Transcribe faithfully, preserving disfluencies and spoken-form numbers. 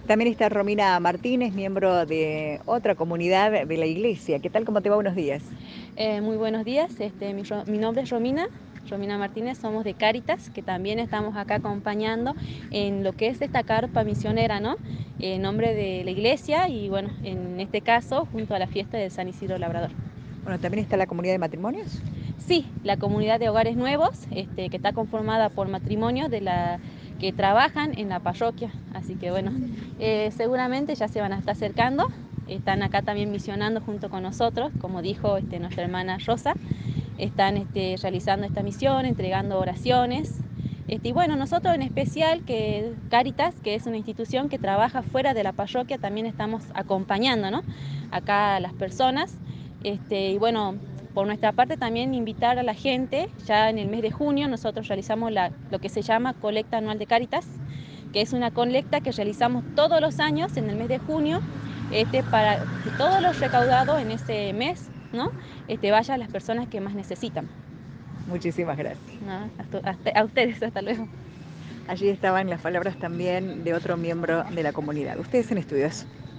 También está Romina Martínez, miembro de otra comunidad de la iglesia. ¿Qué tal? ¿Cómo te va? Buenos días. Eh, muy buenos días, este, mi, mi nombre es Romina, Romina Martínez, somos de Cáritas, que también estamos acá acompañando en lo que es esta carpa misionera, ¿no? En nombre de la iglesia y bueno, en este caso junto a la fiesta de San Isidro Labrador. Bueno, también está la comunidad de matrimonios. Sí, la comunidad de hogares nuevos, este, que está conformada por matrimonios de la que trabajan en la parroquia, así que bueno, eh, seguramente ya se van a estar acercando, están acá también misionando junto con nosotros, como dijo este, nuestra hermana Rosa, están este, realizando esta misión, entregando oraciones. Este, y bueno, nosotros en especial, que Cáritas, que es una institución que trabaja fuera de la parroquia, también estamos acompañando, ¿no? Acá a las personas. Este, y bueno, por nuestra parte también invitar a la gente, ya en el mes de junio nosotros realizamos la, lo que se llama colecta anual de Cáritas, que es una colecta que realizamos todos los años en el mes de junio, este, para que todos los recaudados en ese mes, ¿no? este, vaya a las personas que más necesitan. Muchísimas gracias. ¿No? Hasta, hasta, a ustedes, hasta luego. Allí estaban las palabras también de otro miembro de la comunidad. Ustedes en estudios.